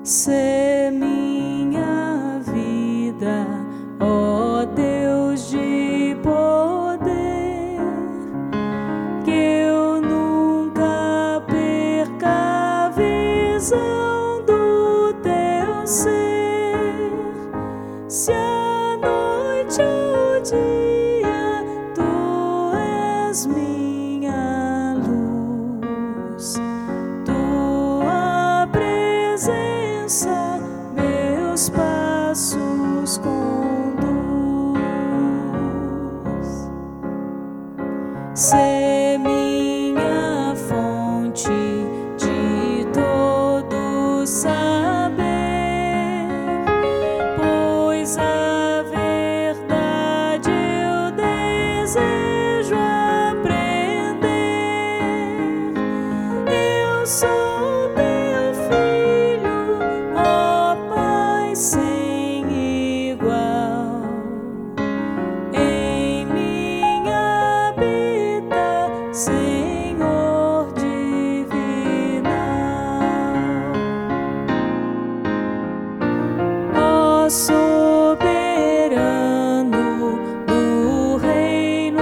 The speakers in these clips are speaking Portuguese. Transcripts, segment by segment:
Sê minha vida, ó Deus de poder, que eu nunca perca a visão do teu ser. Se a noite ou o dia, tu és minha luz, tua presença meus passos conduz. Sê minha fonte de todo saber, pois a verdade eu desejo aprender. Eu sou teu filho, ó Pai sem igual. Em mim habita, Senhor divinal. Ó soberano do reino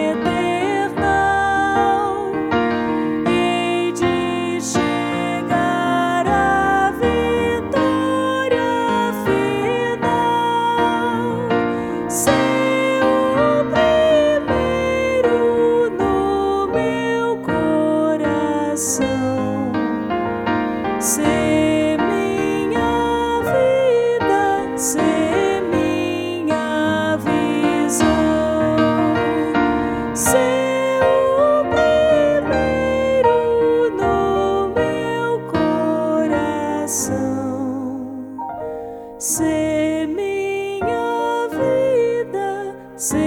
eternal, hei de chegar à vitória final. Ser o primeiro no meu coração, ser minha vida, ser minha visão, ser o primeiro no meu coração, ser minha vida, ser